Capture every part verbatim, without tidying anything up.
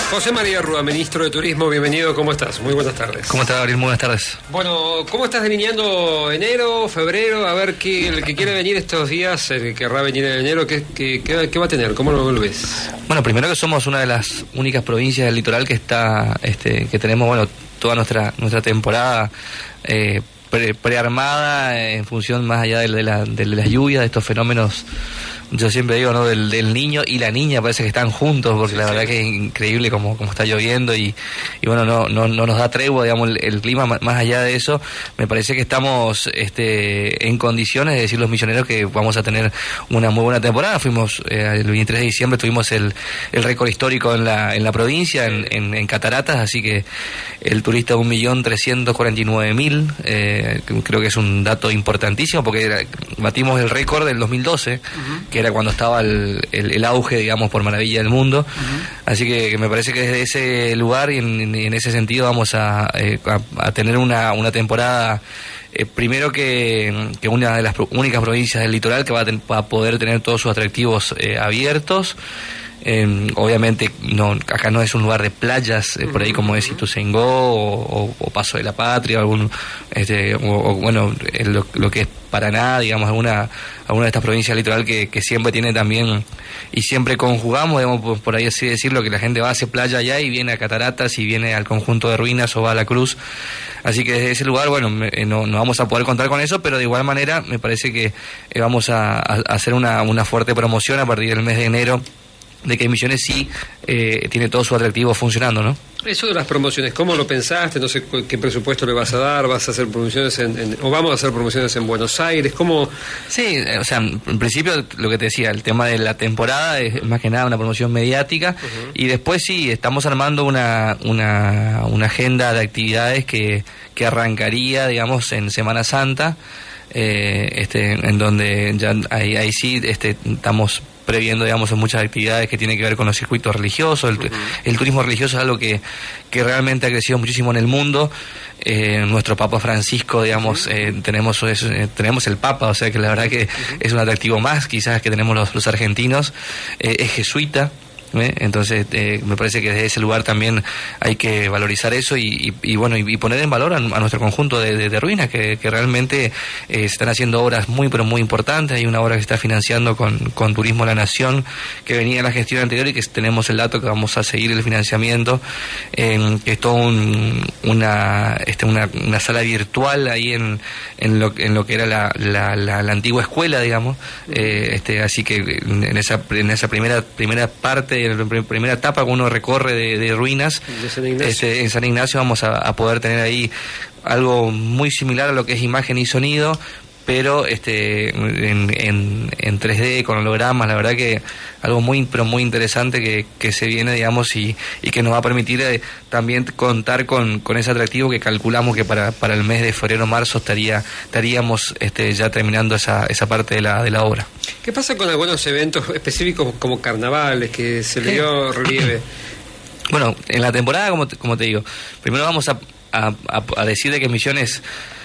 José María Rúa, ministro de Turismo, bienvenido, ¿cómo estás? Muy buenas tardes. ¿Cómo estás, Gabriel? Muy buenas tardes. Bueno, ¿cómo estás delineando enero, febrero? A ver, ¿qué, el que quiere venir estos días, el que querrá venir en enero, ¿qué, qué, qué, qué va a tener? ¿Cómo lo ves? Bueno, primero que somos una de las únicas provincias del litoral que está, este, que tenemos, bueno, toda nuestra nuestra temporada eh, pre, prearmada en función más allá de, de, la, de las lluvias, de estos fenómenos. Yo siempre digo, ¿no? Del, del niño y la niña parece que están juntos, porque sí, la verdad sí. que es increíble como, como está lloviendo y, y bueno, no, no, no nos da tregua, digamos, el, el clima. Más allá de eso, me parece que estamos este, en condiciones de decir los misioneros que vamos a tener una muy buena temporada. Fuimos, eh, el veintitrés de diciembre tuvimos el, el récord histórico en la, en la provincia, en, en, en Cataratas, así que el turista un millón trescientos cuarenta y nueve mil, eh, creo que es un dato importantísimo, porque era, batimos el récord del dos mil doce, uh-huh. que era cuando estaba el, el, el auge, digamos, por maravilla del mundo. Uh-huh. Así que, que me parece que desde ese lugar y en, en ese sentido vamos a, eh, a, a tener una, una temporada, eh, primero que, que una de las pro, únicas provincias del litoral que va a, ten, va a poder tener todos sus atractivos eh, abiertos. Eh, obviamente no, acá no es un lugar de playas, eh, por ahí como es Ituzaingó o, o, o Paso de la Patria, algún, este, o, o bueno, lo, lo que es Paraná, digamos, alguna, alguna de estas provincias del litoral que, que siempre tiene también, y siempre conjugamos, digamos, por, por ahí así decirlo, que la gente va a hacer playa allá y viene a Cataratas y viene al conjunto de ruinas o va a la Cruz. Así que desde ese lugar, bueno, no, no vamos a poder contar con eso, pero de igual manera me parece que eh, vamos a, a hacer una, una fuerte promoción a partir del mes de enero, de que Misiones sí eh, tiene todo su atractivo funcionando, ¿no? Eso de las promociones, ¿cómo lo pensaste? No sé qué presupuesto le vas a dar, vas a hacer promociones en, en, o vamos a hacer promociones en Buenos Aires, ¿cómo? Sí, o sea, en principio lo que te decía, el tema de la temporada es más que nada una promoción mediática, uh-huh. y después sí, estamos armando una, una, una agenda de actividades que, que arrancaría, digamos, en Semana Santa, eh, este, en donde ya ahí, ahí sí este, estamos previendo, digamos, en muchas actividades que tienen que ver con los circuitos religiosos. El, uh-huh. el turismo religioso es algo que, que realmente ha crecido muchísimo en el mundo. Eh, nuestro Papa Francisco, digamos, uh-huh. eh, tenemos eh, tenemos el Papa, o sea que la verdad que uh-huh. es un atractivo más, quizás, que tenemos los, los argentinos. Eh, es jesuita. ¿Eh? Entonces eh, me parece que desde ese lugar también hay que valorizar eso y, y, y bueno y, y poner en valor a, a nuestro conjunto de, de, de ruinas que, que realmente eh, se están haciendo obras muy pero muy importantes. Hay una obra que se está financiando con, con Turismo La Nación, que venía en la gestión anterior y que tenemos el dato que vamos a seguir el financiamiento, eh, que es todo un, una, este, una una sala virtual ahí en, en, lo, en lo que era la, la, la, la antigua escuela, digamos, eh, este, así que en esa, en esa primera primera parte, en la primera etapa que uno recorre de, de ruinas de San Ignacio. Este, en San Ignacio vamos a, a poder tener ahí algo muy similar a lo que es imagen y sonido, pero este en, en, en tres D con hologramas. La verdad que algo muy pero muy interesante que, que se viene, digamos, y, y que nos va a permitir eh, también contar con, con ese atractivo que calculamos que para, para el mes de febrero o marzo estaría estaríamos este, ya terminando esa, esa parte de la, de la obra. ¿Qué pasa con algunos eventos específicos como carnavales que se le dio relieve? Bueno, en la temporada, como te, como te digo, primero vamos a, a, a decir de que Misiones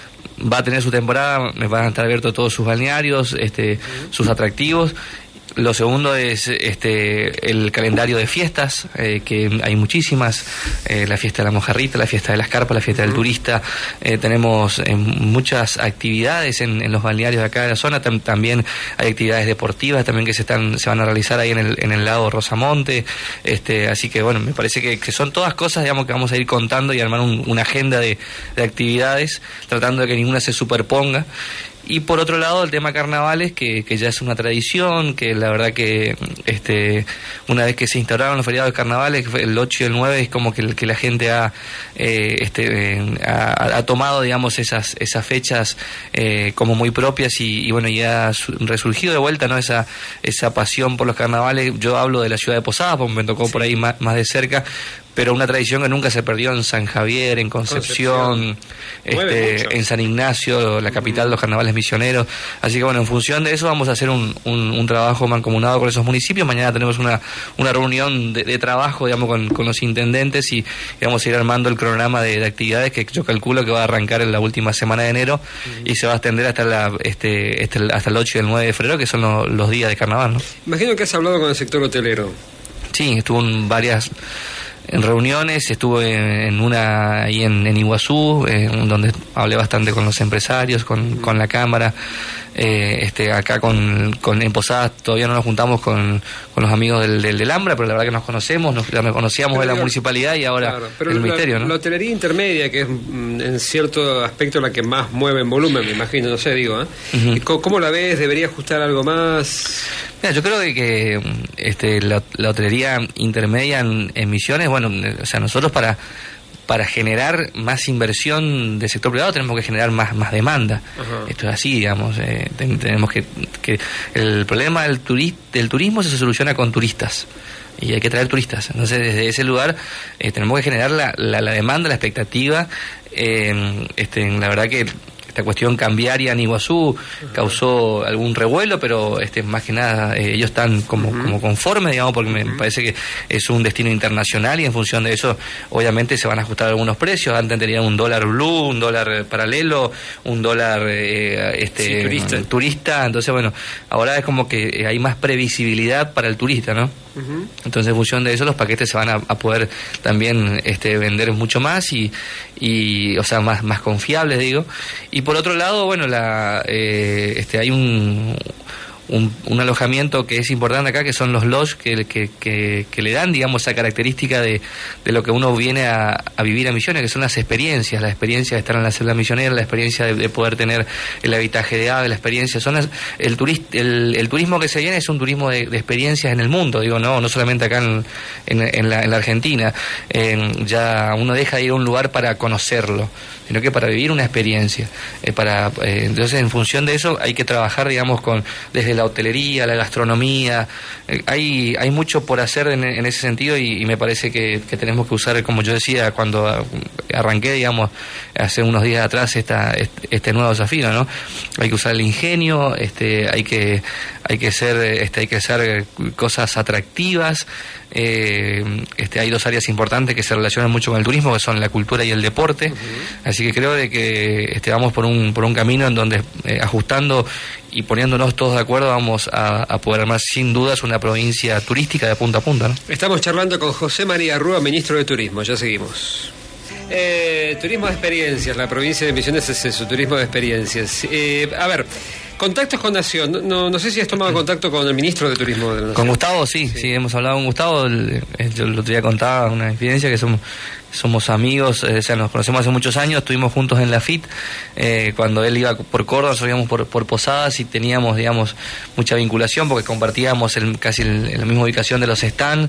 va a tener su temporada, van a estar abiertos todos sus balnearios, este, uh-huh. sus atractivos. Lo segundo es este el calendario de fiestas, eh, que hay muchísimas, eh, la fiesta de la mojarrita, la fiesta de las carpas, la fiesta uh-huh. del turista. Eh, tenemos eh, muchas actividades en, en los balnearios de acá de la zona. Tam, también hay actividades deportivas también que se están se van a realizar ahí en el en el lago Rosamonte. Este, así que bueno, me parece que, que son todas cosas, digamos, que vamos a ir contando y armar un, una agenda de, de actividades, tratando de que ninguna se superponga. Y por otro lado el tema carnavales, que, que ya es una tradición, que la verdad que este una vez que se instauraron los feriados de carnavales, el ocho y el nueve, es como que, que la gente ha eh, este eh, ha, ha tomado, digamos, esas esas fechas eh, como muy propias y, y bueno, ya ha resurgido de vuelta, ¿no? Esa esa pasión por los carnavales. Yo hablo de la ciudad de Posadas, porque me tocó sí. por ahí más, más de cerca, pero una tradición que nunca se perdió en San Javier, en Concepción, Concepción. Este, en San Ignacio, la capital de los carnavales misioneros. Así que bueno, en función de eso vamos a hacer un, un, un trabajo mancomunado con esos municipios. Mañana tenemos una, una reunión de, de trabajo, digamos, con, con los intendentes y, y vamos a ir armando el cronograma de, de actividades que yo calculo que va a arrancar en la última semana de enero uh-huh. y se va a extender hasta la este, este hasta el ocho y el nueve de febrero, que son lo, los días de carnaval, ¿no? Imagino que has hablado con el sector hotelero. Sí, estuvo en varias en reuniones, estuve en una ahí en, en Iguazú, eh, donde hablé bastante con los empresarios, con, con la Cámara. Eh, este acá con, con en Posadas todavía no nos juntamos con, con los amigos del, del, del Ambra, pero la verdad que nos conocemos, nos, nos conocíamos pero de la digo, municipalidad y ahora claro, pero el la, ministerio, ¿no? La hotelería intermedia, que es en cierto aspecto la que más mueve en volumen, me imagino, no sé, digo, ¿eh? Uh-huh. ¿Cómo, ¿Cómo la ves? ¿Debería ajustar algo más? Mira, yo creo que, que este, la, la hotelería intermedia en, en Misiones, bueno, o sea, nosotros para para generar más inversión del sector privado tenemos que generar más más demanda. Uh-huh. Esto es así, digamos, eh, ten, tenemos que, que el problema del, turi, del turismo se soluciona con turistas y hay que traer turistas. Entonces, desde ese lugar eh, tenemos que generar la, la, la demanda, la expectativa. Eh, este, la verdad que esta cuestión cambiaria en Iguazú uh-huh. causó algún revuelo, pero este más que nada eh, ellos están como, uh-huh. como conformes, digamos, porque me uh-huh. parece que es un destino internacional y en función de eso obviamente se van a ajustar algunos precios. Antes tenían un dólar blue, un dólar paralelo, un dólar eh, este sí, turista. turista, entonces bueno, ahora es como que hay más previsibilidad para el turista, ¿no? Uh-huh. Entonces en función de eso los paquetes se van a, a poder también este vender mucho más y, y o sea más más confiables, digo. Y por otro lado, bueno, la eh, este hay un Un, un alojamiento que es importante acá, que son los lodge, que, que, que, que le dan, digamos, esa característica de, de lo que uno viene a, a vivir a Misiones, que son las experiencias, la experiencia de estar en la celda misionera, la experiencia de, de poder tener el habitaje de ave, la experiencia, son las, el, turist, el, el turismo que se viene es un turismo de, de experiencias en el mundo, digo, no no solamente acá en, en, en, la, en la Argentina, eh, ya uno deja de ir a un lugar para conocerlo, sino que para vivir una experiencia, eh, para eh, entonces en función de eso hay que trabajar, digamos, con desde la hotelería, la gastronomía, eh, hay hay mucho por hacer en, en ese sentido y, y me parece que, que tenemos que usar, como yo decía cuando arranqué, digamos, hace unos días atrás esta este, este nuevo desafío, ¿no? Hay que usar el ingenio, este hay que hay que ser este hay que hacer cosas atractivas. Eh, este, hay dos áreas importantes que se relacionan mucho con el turismo, que son la cultura y el deporte. Uh-huh. Así que creo de que este, vamos por un por un camino en donde eh, ajustando y poniéndonos todos de acuerdo vamos a, a poder armar sin dudas una provincia turística de punta a punta, ¿no? Estamos charlando con José María Rúa, ministro de Turismo. Ya seguimos. Eh, turismo de experiencias, la provincia de Misiones es eso, turismo de experiencias. Eh, a ver, contactos con Nación, no, no sé si has tomado contacto con el ministro de Turismo de la Nación. Con Gustavo, sí, sí, sí hemos hablado con Gustavo, el, el, yo el otro día contaba una experiencia que somos, somos amigos, eh, o sea, nos conocemos hace muchos años, estuvimos juntos en la F I T, eh, cuando él iba por Córdoba, nosotros íbamos por, por Posadas y teníamos, digamos, mucha vinculación porque compartíamos el, casi el, en la misma ubicación de los stands,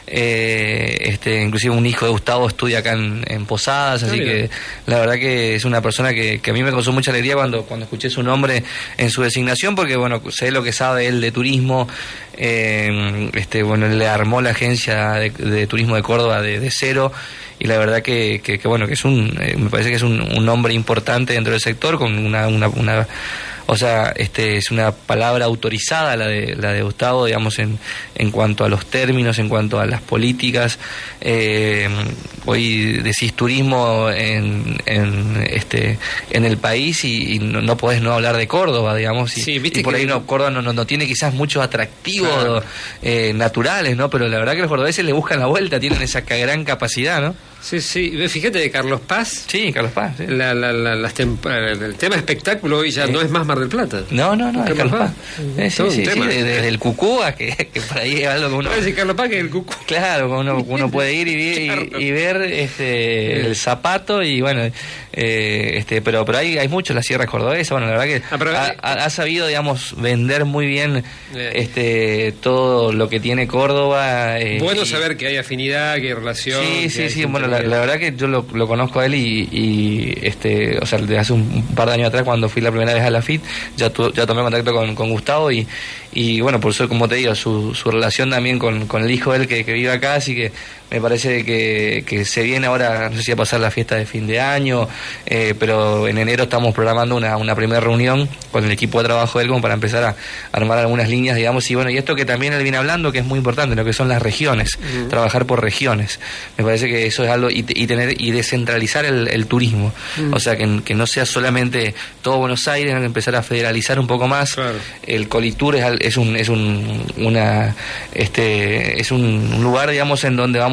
eh, este, inclusive un hijo de Gustavo estudia acá en, en Posadas, así ah, que la verdad que es una persona que, que a mí me causó mucha alegría cuando, cuando escuché su nombre en su designación, porque bueno, sé lo que sabe él de turismo, eh, este, bueno, él le armó la agencia de, de turismo de Córdoba de, de cero, y la verdad que, que, que bueno, que es un, eh, me parece que es un, un hombre importante dentro del sector, con una, una, una o sea, este es una palabra autorizada la de la de Gustavo, digamos, en en cuanto a los términos, en cuanto a las políticas. Eh, hoy decís turismo en, en este en el país y, y no, no podés no hablar de Córdoba, digamos, y, sí, ¿viste y por que... ahí no Córdoba no, no, no tiene quizás muchos atractivos claro. eh, naturales, ¿no? Pero la verdad que los cordobeses le buscan la vuelta, tienen esa gran capacidad, ¿no? Sí, sí, fíjate de Carlos Paz. Sí, Carlos Paz. Sí. La, la, la, las temp- el tema espectáculo hoy ya sí. no es más Mar del Plata. No, no, no, es Carlos Paz. Paz. Eh, sí, sí, sí, desde, desde el Cucúa, que, que por ahí es algo que uno... No, decir Carlos Paz que es el Cucú. Claro, uno, uno puede ir y, claro. y, y ver este, el zapato y bueno, eh, este pero pero hay, hay mucho, la Sierra Cordobesa, bueno, la verdad que ah, pero, ha, ha, ha sabido, digamos, vender muy bien eh. este todo lo que tiene Córdoba. Eh, bueno y, saber que hay afinidad, que hay relación. Sí, sí, sí, bueno, la, la verdad que yo lo, lo conozco a él y, y este, o sea, desde hace un, un par de años atrás cuando fui la primera vez a la F I T, ya, tu, ya tomé contacto con, con Gustavo y, y bueno, por eso, como te digo, su, su relación también con, con el hijo de él que, que vive acá, así que me parece que, que se viene ahora, no sé si va a pasar la fiesta de fin de año, eh, pero en enero estamos programando una, una primera reunión con el equipo de trabajo de él como para empezar a armar algunas líneas, digamos, y bueno, y esto que también él viene hablando, que es muy importante, lo que son las regiones, uh-huh. trabajar por regiones, me parece que eso es algo, y, y tener y descentralizar el, el turismo, uh-huh. o sea, que, que no sea solamente todo Buenos Aires, empezar a federalizar un poco más, claro. el Colitur es, es un, es un, una, este, es un lugar, digamos, en donde vamos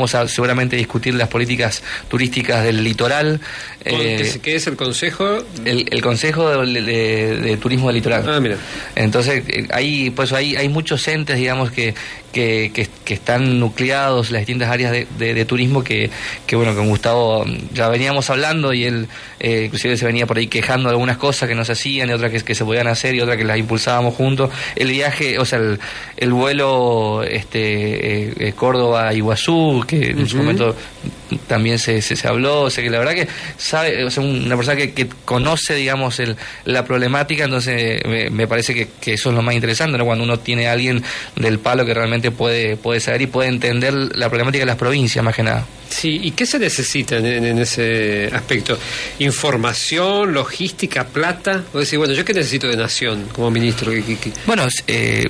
vamos a seguramente discutir las políticas turísticas del litoral. Eh, ¿Qué es el Consejo? El, el Consejo de, de, de Turismo del Litoral. Ah, mira. Entonces, hay, pues, hay, hay muchos entes, digamos, que, que, que, que están nucleados las distintas áreas de, de, de turismo que, que, bueno, con Gustavo ya veníamos hablando y él eh, inclusive se venía por ahí quejando de algunas cosas que no se hacían y otras que, que se podían hacer y otras que las impulsábamos juntos. El viaje, o sea, el, el vuelo este eh, Córdoba-Iguazú, que en uh-huh. su momento también se, se, se habló, o sea, que la verdad que sabe, o sea, una persona que, que conoce, digamos, el, la problemática, entonces me, me parece que, que eso es lo más interesante, ¿no? Cuando uno tiene a alguien del palo que realmente puede, puede saber y puede entender la problemática de las provincias, más que nada. Sí, ¿y qué se necesita en, en ese aspecto? ¿Información, logística, plata? O decir, bueno, ¿yo qué necesito de Nación como ministro? ¿Qué, qué, qué? Bueno, eh,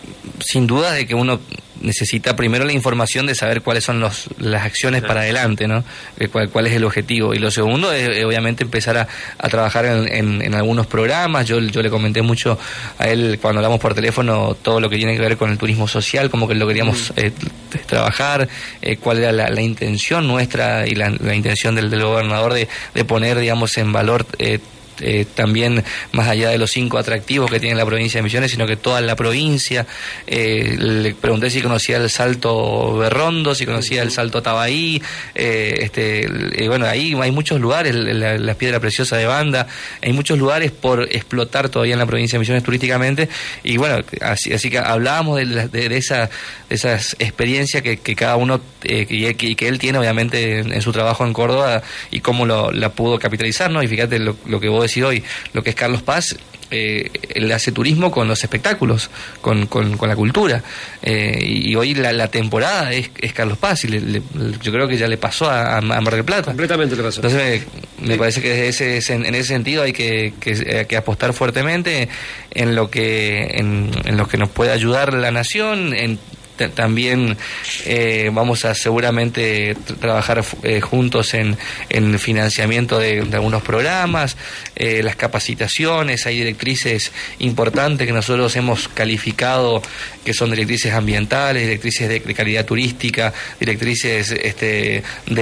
sin duda de que uno necesita primero la información de saber cuáles son los, las acciones ah. para adelante, ¿no? Eh, cuál, cuál es el objetivo. Y lo segundo es, eh, obviamente, empezar a, a trabajar en, en, en algunos programas. Yo, yo le comenté mucho a él cuando hablamos por teléfono todo lo que tiene que ver con el turismo social, como que lo queríamos mm. eh, trabajar, eh, cuál era la, la intención nuestra y la, la intención del, del gobernador de, de poner, digamos, en valor eh, Eh, también más allá de los cinco atractivos que tiene la provincia de Misiones, sino que toda la provincia. Eh, le pregunté si conocía el Salto Berrondo, si conocía el Salto Tabaí, eh, este, eh, bueno, ahí hay muchos lugares, la, la Piedra Preciosa de Banda, hay muchos lugares por explotar todavía en la provincia de Misiones turísticamente, y bueno, así, así que hablábamos de, la, de, de esa de esas experiencias que, que cada uno, eh, que, que, que él tiene obviamente en, en su trabajo en Córdoba, y cómo lo, la pudo capitalizar, ¿no? Y fíjate lo, lo que vos decir hoy, lo que es Carlos Paz, eh, él hace turismo con los espectáculos, con, con, con la cultura, eh, y hoy la, la temporada es, es Carlos Paz, y le, le, yo creo que ya le pasó a, a Mar del Plata. Completamente le pasó. Entonces me, me parece que desde ese, en ese sentido hay que, que, que apostar fuertemente en lo que en, en lo que nos puede ayudar la nación, en también eh, vamos a seguramente t- trabajar eh, juntos en, en financiamiento de, de algunos programas, eh, las capacitaciones. Hay directrices importantes que nosotros hemos calificado, que son directrices ambientales, directrices de, de calidad turística, directrices este,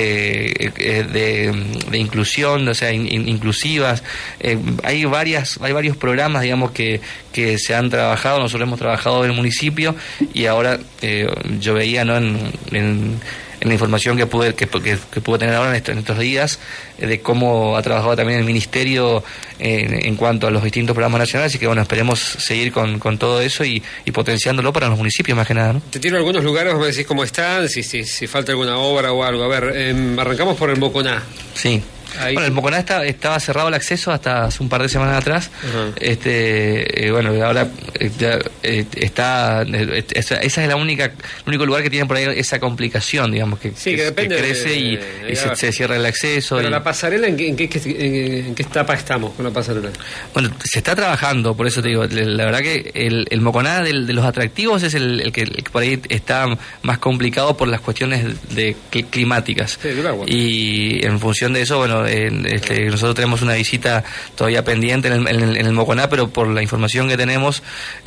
de, de, de inclusión, o sea, in, in, inclusivas. Eh, hay varias, hay varios programas, digamos, que, que se han trabajado. Nosotros hemos trabajado en el municipio y ahora Eh, yo veía, ¿no? en, en, en la información que pude que, que, que pude tener ahora en, estos, en estos días, eh, de cómo ha trabajado también el ministerio en, en cuanto a los distintos programas nacionales, así que bueno, esperemos seguir con, con todo eso y, y potenciándolo para los municipios más que nada, ¿no? Te tiro algunos lugares, vos me decís cómo están, si, si, si falta alguna obra o algo. A ver, eh, arrancamos por el Moconá. Sí. Ahí. Bueno, el Moconá está, estaba cerrado el acceso hasta hace un par de semanas atrás. Uh-huh. Este, eh, bueno, ahora eh, ya, eh, está. Eh, esa, esa es la única, el único lugar que tiene por ahí esa complicación, digamos, que, sí, que, que, depende que crece de, y, de, y se, se cierra el acceso. Pero y, la pasarela, ¿en qué, en, qué, en, ¿en qué etapa estamos con la pasarela? Bueno, se está trabajando, por eso te digo, la verdad que el, el Moconá del, de los atractivos es el, el, que, el que por ahí está más complicado por las cuestiones de, de climáticas. Sí, del agua. Y en función de eso, bueno, en, este, nosotros tenemos una visita todavía pendiente en el, en el, en el Moconá, pero por la información que tenemos,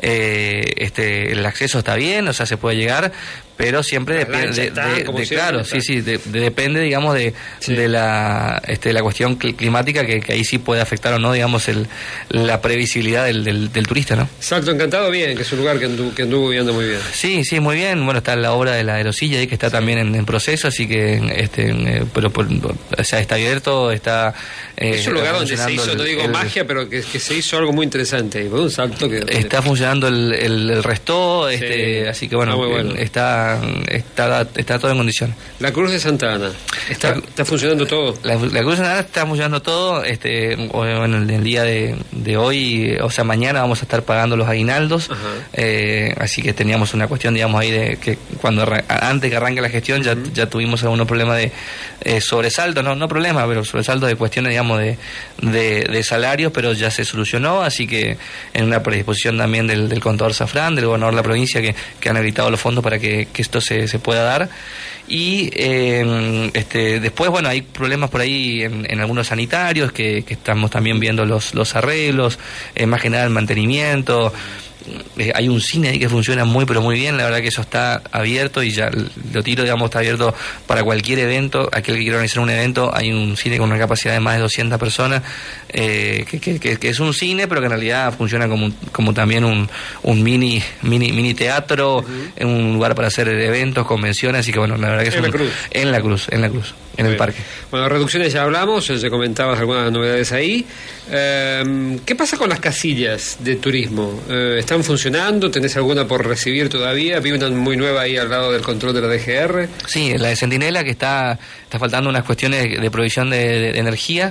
eh, este, el acceso está bien, o sea, se puede llegar, pero siempre depende de, de, de, de claro, sí, sí, de, de, depende, digamos, de, sí. de la este, la cuestión climática, que, que ahí sí puede afectar o no, digamos, el, la previsibilidad del, del, del turista, ¿no? Salto Encantado, bien, que es un lugar que anduvo, que anduvo viendo muy bien. Sí, sí, muy bien. Bueno, está la obra de la Erosilla ahí, que está sí. también en, en proceso, así que, este, eh, pero, por, o sea, está abierto, está. Eh, es un lugar donde se hizo, el, no digo el, magia, pero que, que se hizo algo muy interesante. Y fue un salto que. Está funcionando el, el, el resto, este, sí. así que bueno, ah, bueno. está. Está, está todo en condición. La Cruz de Santa Ana, ¿está, la, está funcionando todo? La, la Cruz de Santa Ana está funcionando todo. Este, bueno, el, el día de, de hoy, o sea, mañana vamos a estar pagando los aguinaldos. Eh, así que teníamos una cuestión, digamos, ahí de que cuando antes que arranque la gestión ya, uh-huh. ya tuvimos algunos problemas de eh, sobresalto, no, no problemas, pero sobresaltos de cuestiones, digamos, de, de, de salarios, pero ya se solucionó. Así que en una predisposición también del, del contador Zafrán, del gobernador de la provincia, que, que han habilitado los fondos para que, que esto se se pueda dar. Y eh, este, después, bueno, hay problemas por ahí en, en algunos sanitarios que, que estamos también viendo los, los arreglos, eh, más que nada el mantenimiento. eh, hay un cine ahí que funciona muy pero muy bien, la verdad que eso está abierto y ya lo tiro, digamos, está abierto para cualquier evento, aquel que quiera organizar un evento, hay un cine con una capacidad de más de doscientas personas, eh, que, que, que, que es un cine, pero que en realidad funciona como, como también un, un mini, mini, mini teatro, uh-huh. un lugar para hacer eventos, convenciones, así que bueno, la verdad que es en un, la Cruz. En la Cruz, en la Cruz, en Muy el bien. parque. Bueno, reducciones ya hablamos, ya comentabas algunas novedades ahí. Eh, ¿Qué pasa con las casillas de turismo? Eh, ¿Están funcionando? ¿Tenés alguna por recibir todavía? Vi una muy nueva ahí al lado del control de la D G R. Sí, la de Centinela, que está, está faltando unas cuestiones de provisión de, de, de energía.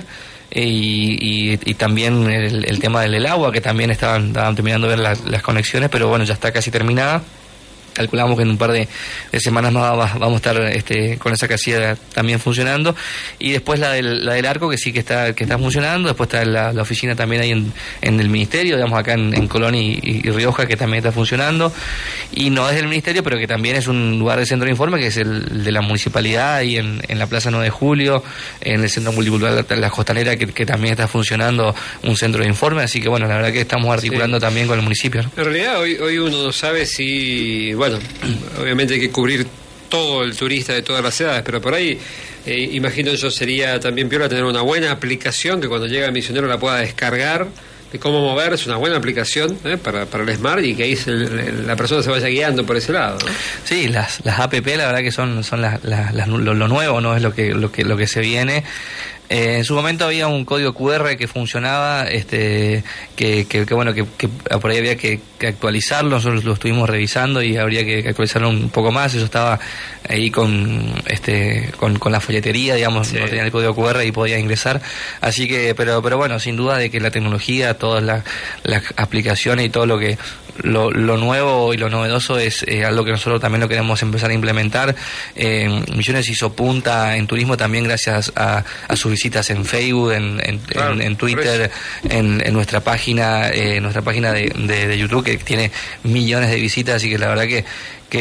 Y, y, y también el, el tema del, del agua, que también estaban, estaban terminando de ver las, las conexiones, pero bueno, ya está casi terminada. Calculamos que en un par de, de semanas más vamos a estar este, con esa casilla también funcionando. Y después la del, la del arco, que sí que está que está funcionando. Después está la, la oficina también ahí en, en el ministerio, digamos acá en, en Colón y, y Rioja, que también está funcionando. Y no es del ministerio, pero que también es un lugar de centro de informe, que es el de la municipalidad, y en, en la Plaza nueve de Julio, en el Centro Multicultural La Costanera, que, que también está funcionando un centro de informe. Así que bueno, la verdad que estamos articulando sí. también con el municipio, ¿no? En realidad hoy, hoy uno no sabe si... Bueno, obviamente hay que cubrir todo el turista de todas las edades, pero por ahí eh, imagino yo sería también piola tener una buena aplicación que cuando llega el misionero la pueda descargar, de cómo moverse, una buena aplicación eh, para, para el Smart, y que ahí se, la persona se vaya guiando por ese lado, ¿no? Sí, las, las A P P la verdad que son, son las, las, las, lo, lo nuevo, no es lo que, lo que, lo que se viene. Eh, en su momento había un código cu erre que funcionaba, este, que, que, que bueno, que, que por ahí había que, que actualizarlo. Nosotros lo estuvimos revisando y habría que actualizarlo un poco más. Eso estaba ahí con, este, con, con la folletería, digamos, sí. no tenía el código cu erre y podía ingresar. Así que, pero, pero bueno, sin duda de que la tecnología, todas las, las aplicaciones y todo lo que Lo, lo nuevo y lo novedoso es eh, algo que nosotros también lo queremos empezar a implementar. Eh, Misiones hizo punta en turismo también gracias a, a sus visitas en Facebook, en, en, claro, en, en Twitter, en, en nuestra página, eh, nuestra página de, de, de YouTube, que tiene millones de visitas, y que la verdad que,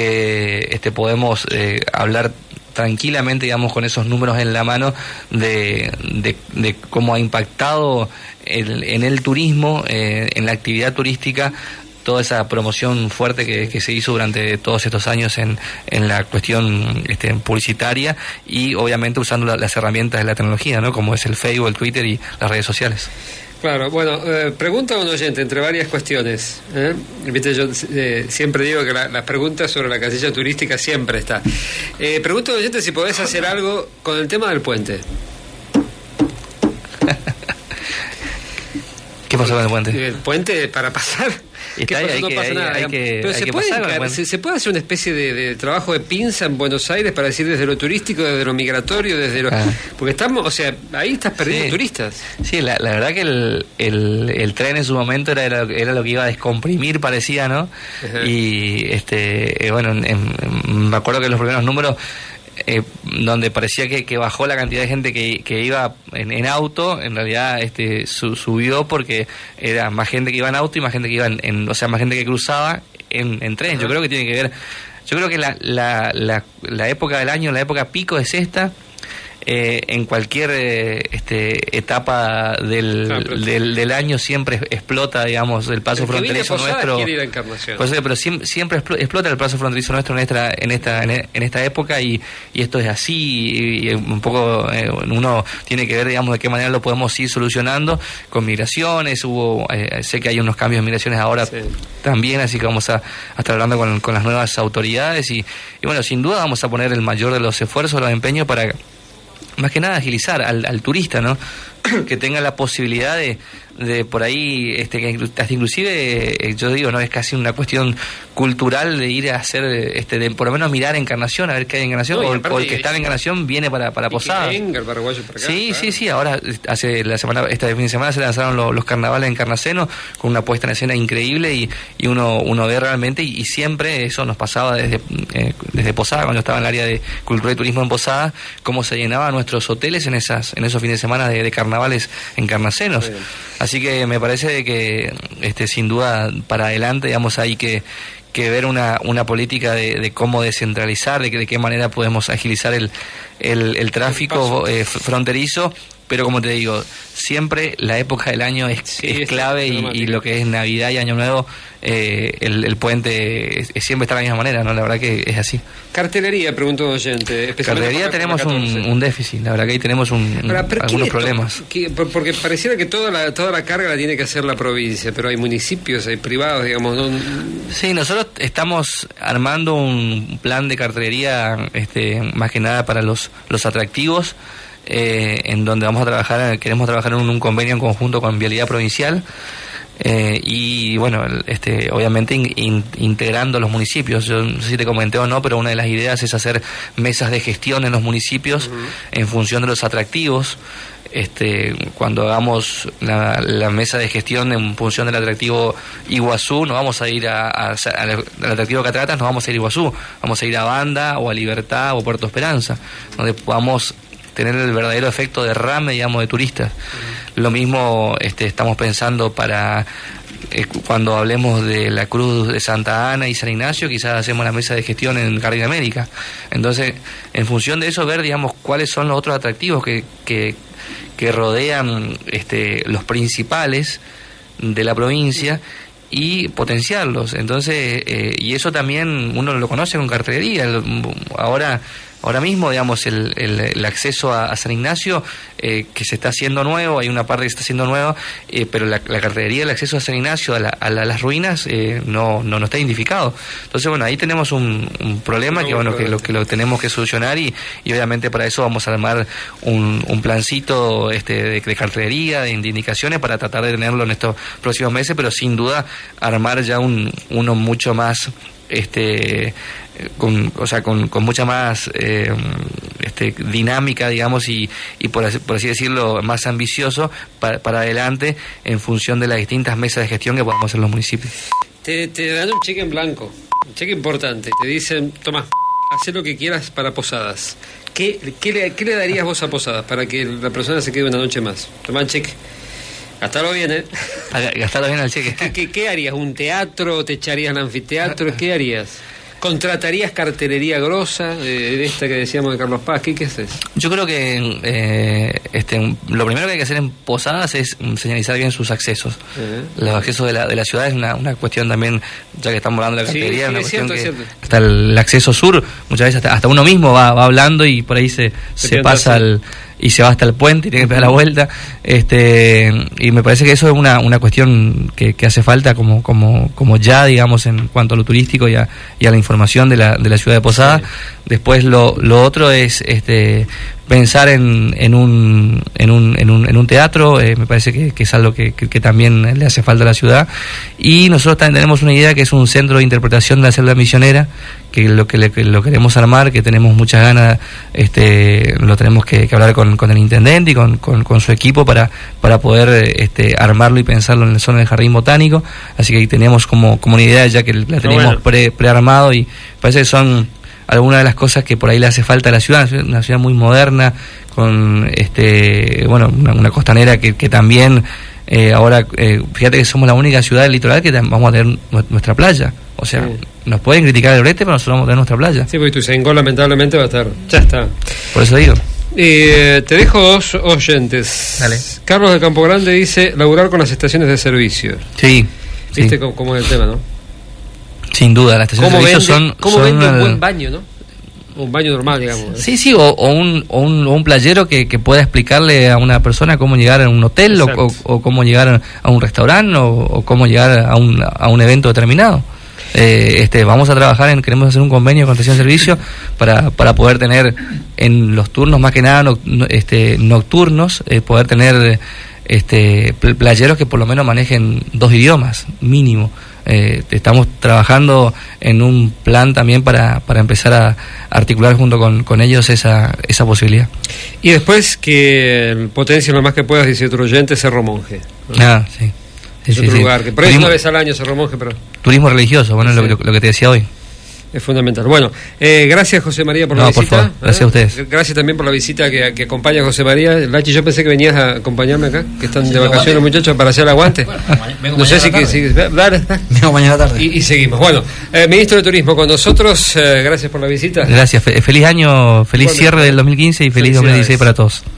que este podemos eh, hablar tranquilamente, digamos, con esos números en la mano de, de, de cómo ha impactado el, en el turismo, eh, en la actividad turística, toda esa promoción fuerte que, que se hizo durante todos estos años en, en la cuestión este, publicitaria, y obviamente usando la, las herramientas de la tecnología, ¿no? Como es el Facebook, el Twitter y las redes sociales. Claro, bueno, eh, pregunta a un oyente entre varias cuestiones. ¿eh? Viste, yo eh, siempre digo que la, las preguntas sobre la casilla turística siempre está. Eh, pregunta a un oyente si podés hacer algo con el tema del puente. ¿Qué pasó con el puente? El puente para pasar. Está ahí, no que, pasa hay, nada, hay que, pero hay se, que puede pasar, se, se puede hacer una especie de, de trabajo de pinza en Buenos Aires para decir desde lo turístico, desde lo migratorio, desde lo ah. porque estamos, o sea, ahí estás perdiendo sí. turistas. Sí, la, la verdad que el, el, el tren en su momento era, era, era lo que iba a descomprimir, parecía, ¿no? Ajá. Y este, eh, bueno, en, en, me acuerdo que los primeros números Eh, donde parecía que, que bajó la cantidad de gente que, que iba en, en auto, en realidad este su, subió, porque era más gente que iba en auto y más gente que iba en, en o sea, más gente que cruzaba en, en tren. Yo creo que tiene que ver, yo creo que la, la, la, la época del año, la época pico es esta. Eh, en cualquier eh, este, etapa del, ah, del, del año siempre explota, digamos, el paso el fronterizo nuestro. Pues, pero siempre, siempre explota el paso fronterizo nuestro en esta en esta en esta época, y, y esto es así, y, y un poco eh, uno tiene que ver, digamos, de qué manera lo podemos ir solucionando con migraciones. Hubo eh, sé que hay unos cambios de migraciones ahora sí. también, así que vamos a, a estar hablando con, con las nuevas autoridades, y, y bueno, sin duda vamos a poner el mayor de los esfuerzos, los empeños para más que nada agilizar al, al turista, ¿no? Que tenga la posibilidad de, de por ahí, este, que hasta inclusive, eh, yo digo, no es casi una cuestión cultural de ir a hacer, este, de por lo menos mirar Encarnación, a ver qué hay en Encarnación, no, o, aparte, o el que está en Encarnación viene para, para Posada. Venga el paraguayo para acá. Sí, claro. sí, sí, ahora, hace la semana, este fin de semana se lanzaron los, los carnavales en Encarnaceno, con una puesta en escena increíble, y, y uno, uno ve realmente, y, y siempre eso nos pasaba desde, eh, desde Posada, cuando estaba en el área de cultura y turismo en Posada, cómo se llenaban nuestros hoteles en esas, en esos fines de semana de, de carnavales encarnacenos. Así que me parece que este sin duda para adelante, digamos, hay que que ver una una política de, de cómo descentralizar, de, que, de qué manera podemos agilizar el el, el tráfico eh, fronterizo, pero como te digo, siempre la época del año es, Sí, es es clave y, y lo que es Navidad y Año Nuevo, eh, el, el puente es, es siempre está de la misma manera, ¿no? La verdad que es así. Cartelería, preguntó un oyente. Cartelería tenemos un, un déficit, la verdad que ahí tenemos un, Ahora, algunos problemas. ¿Qué, porque pareciera que toda la, toda la carga la tiene que hacer la provincia, pero hay municipios, hay privados, digamos. ¿no? Sí, nosotros estamos armando un plan de cartelería, este, más que nada para los, los atractivos, eh, en donde vamos a trabajar, queremos trabajar en un, un convenio en conjunto con Vialidad Provincial. Eh, y bueno, este, obviamente in, in, integrando los municipios. Yo no sé si te comenté o no, pero una de las ideas es hacer mesas de gestión en los municipios uh-huh. en función de los atractivos. Este, cuando hagamos la, la mesa de gestión en función del atractivo Iguazú, no vamos a ir a, a, a, al atractivo Cataratas, no vamos a ir a Iguazú, vamos a ir a Banda o a Libertad o Puerto Esperanza, donde podamos tener el verdadero efecto derrame, digamos, de turistas. Uh-huh. Lo mismo este, estamos pensando para eh, cuando hablemos de la Cruz de Santa Ana y San Ignacio, quizás hacemos la mesa de gestión en Jardín América. Entonces, en función de eso, ver, digamos, cuáles son los otros atractivos que, que, que rodean este, los principales de la provincia y potenciarlos. Entonces, eh, y eso también uno lo conoce con cartelería. Ahora Ahora mismo, digamos, el, el, el acceso a, a San Ignacio, eh, que se está haciendo nuevo, hay una parte que se está haciendo nueva, eh, pero la, la cartelería, el acceso a San Ignacio, a, la, a, la, a las ruinas, eh, no, no, no está identificado. Entonces, bueno, ahí tenemos un, un problema no, que, bueno, que lo, que lo tenemos que solucionar y, y obviamente para eso vamos a armar un, un plancito este, de, de cartelería, de, de indicaciones para tratar de tenerlo en estos próximos meses, pero sin duda armar ya un, uno mucho más... este con, o sea, con, con mucha más eh, este, dinámica, digamos, y, y por, así, por así decirlo, más ambicioso para, para adelante en función de las distintas mesas de gestión que podamos hacer en los municipios. Te, te dan un cheque en blanco, un cheque importante, te dicen, toma, haz lo que quieras para Posadas. ¿Qué, qué, le, ¿Qué le darías vos a Posadas para que la persona se quede una noche más? Toma el cheque. Gastalo bien, ¿eh? Gastalo bien al cheque. ¿Qué, qué, ¿Qué harías? ¿Un teatro? ¿Te echarías al anfiteatro? ¿Qué harías? ¿Contratarías cartelería grosa de, de esta que decíamos de Carlos Paz? ¿Qué, qué haces? Yo creo que eh, este, lo primero que hay que hacer en Posadas es señalizar bien sus accesos. Uh-huh. Los accesos de la, de la ciudad es una, una cuestión también, ya que estamos hablando de la cartelería, sí, sí, una cuestión cierto, que hasta el acceso sur, muchas veces hasta, hasta uno mismo va, va hablando y por ahí se, se, se pasa al... y se va hasta el puente y tiene que pegar la vuelta, este y me parece que eso es una, una cuestión que, que hace falta como, como, como ya, digamos, en cuanto a lo turístico y a, y a la información de la, de la ciudad de Posadas. Sí. Después lo, lo otro es este pensar en, en, un, en, un, en, un, en un teatro, eh, me parece que, que es algo que, que, que también le hace falta a la ciudad, y nosotros también tenemos una idea que es un centro de interpretación de la selva misionera, que lo que, le, que lo queremos armar, que tenemos muchas ganas, este lo tenemos que, que hablar con, con el intendente y con, con, con su equipo para, para poder este, armarlo y pensarlo en la zona del Jardín Botánico, así que ahí teníamos como, como una idea ya que la tenemos bueno. pre, prearmado, y parece que son algunas de las cosas que por ahí le hace falta a la ciudad, una ciudad muy moderna, con este bueno una, una costanera que, que también eh, ahora, eh, fíjate que somos la única ciudad del litoral que vamos a tener nuestra playa. O sea, sí. Nos pueden criticar el brete, pero nosotros vamos a tener nuestra playa. Sí, porque tu Sengó lamentablemente va a estar, ya está. Por eso digo. Eh, te dejo dos oyentes. Dale. Carlos de Campo Grande dice, laburar con las estaciones de servicio. Sí. ¿Viste sí. cómo, cómo es el tema, no? Sin duda, las estaciones de servicio vende, son... ¿Cómo son vende un el... buen baño, no? Un baño normal, digamos. Sí, sí, o, o, un, o, un, o un playero que, que pueda explicarle a una persona cómo llegar a un hotel o, o, o cómo llegar a un restaurante o, o cómo llegar a un, a un evento determinado. Eh, este, vamos a trabajar en, queremos hacer un convenio con estación de servicio para, para poder tener en los turnos, más que nada no, este, nocturnos, eh, poder tener este, playeros que por lo menos manejen dos idiomas, mínimo. Eh, estamos trabajando en un plan también para, para empezar a articular junto con, con ellos esa, esa posibilidad. Y después que potencien lo más que puedas, dice otro oyente, Cerro Monje, ¿no? Ah, sí. Sí, es sí, otro sí. lugar, que por ahí una vez al año Cerro Monje, pero... Turismo religioso, bueno, sí. lo, lo que te decía hoy. Es fundamental. Bueno, eh, gracias José María por la no, visita. Por favor. Gracias ¿eh? a ustedes. Gracias también por la visita que, que acompaña a José María. Lachi, yo pensé que venías a acompañarme acá, que están de vacaciones muchachos para hacer el aguante. Bueno, no sé si que si, dale, vengo mañana tarde. Y, y seguimos. Bueno, eh, ministro de Turismo con nosotros, eh, gracias por la visita. Gracias, Fe- feliz año, feliz bueno, cierre del dos mil quince y feliz dos mil dieciséis para todos.